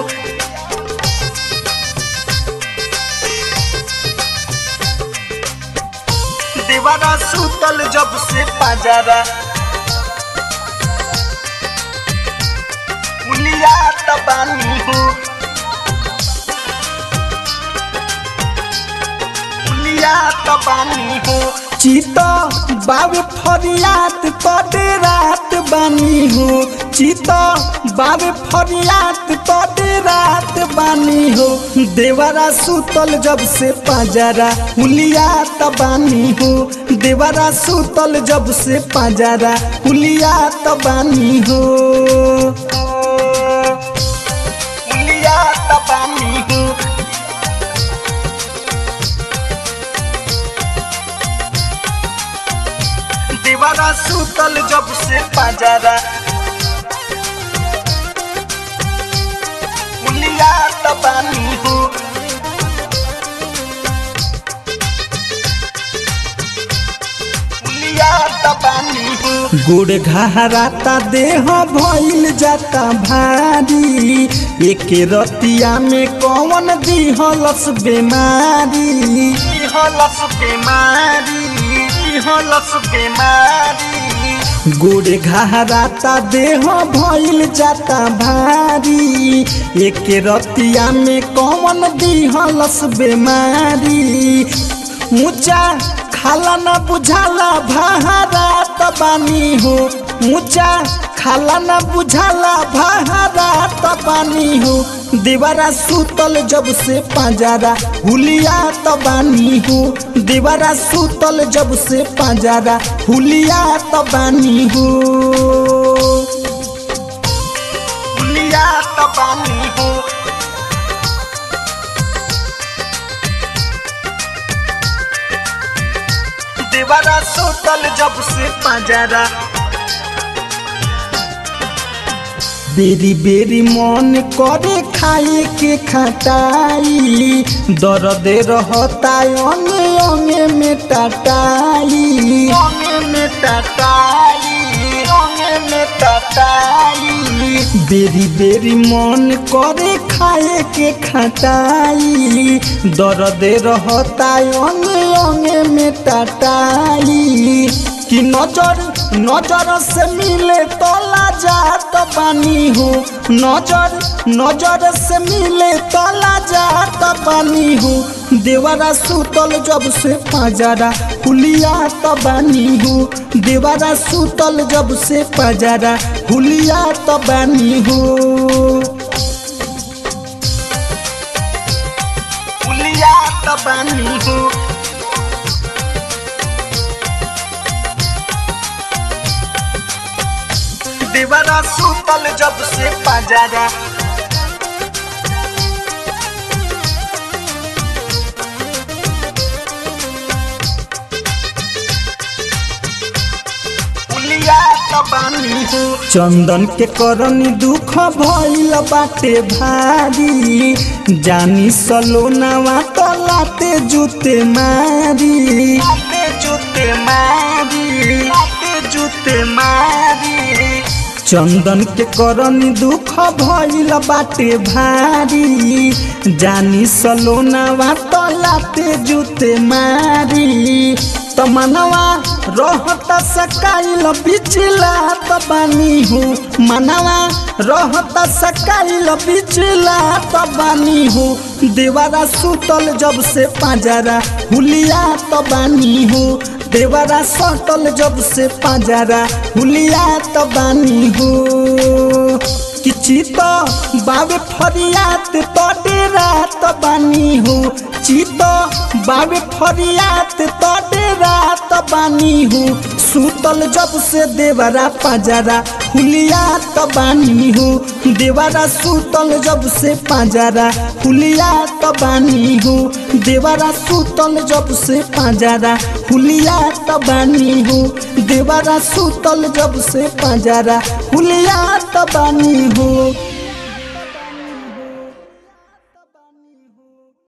देवरा सुतल जब से पाजरा हुलिया तबानी हो हुलिया तबानी हो चीता बाबे फरियाद तोड़े रात बानी हो चीता बाबे फरियाद तोड़े रात बानी हो देवरा सुतल जब से पाजरा हुलिया तबानी हो देवरा सुतल जब से पाजरा हुलिया तबानी हो हुलिया तबानी हो देवरा सुतल जब से पाजरा हुलिया तबानी हो हुलिया तबानी हो गोड़ घहराता देह भइल जाता भारी एक रतिया में कौन दिहलस बेमारी दिहलस बेमारी गोड़ घहराता देह भइल जाता भारी एक रतिया में कौन दिहलस बेमारी ऊंचा खाला न बुझाला भारा तबानी हो ऊंचा खाला न बुझाला भारा तबानी हो देवरा सुतल जब से पाजरा हुलिया तबानी हो देवरा सुतल जब से पाजरा हुलिया तबानी हो हुलिया तबानी हो देवरा सुतल जब से पाजरा बेरी बेरी मन करे खाए के खटाई दर्द रहता अंगे अंगे में टटाई बेरी बेरी मन करे खाए के खटाई दर्द रहता अंगे अंगे में टटाई कि नजर से मिले तो लाजात बानी हो नजर से मिले तो लाजात बानी हो देवरा सुतल जब से पाजरा हुलिया तबानी हो देवरा सुतल जब से पाजरा हुलिया तबानी हो हुलिया तबानी हो देवरा सुतल जब से पाजरा हुलिया तबानी हो चंदन के करनी दुख भइल बाटे भारी जानी सलोनावा तो लाते जूते मारी चंदन के करनी दुख भइल बाटे भारी जानी सलोनावा तो लाते जूते मारी तमनवा रहता सकाइल बिचला तबानी हो मनवा रहता सकाइल बिचला तबानी हो देवरा सुतल जब से पाजरा हुलिया तबानी हो देवरा सटल जब से पाजरा हुलिया तबानी हो कि चीता बाबे फरियाद तोड़े रात बानी हो चीता बाबे फरियाद तोड़े रात बानी हो सुतल जब से देवरा पाजरा हुलिया तबानी हो देवरा सुतल जब से पाजरा हुलिया तबानी हो देवरा सुतल जब से पाजरा हुलिया तबानी हो देवरा सुतल जब से पाजरा हुलिया तबानी हो।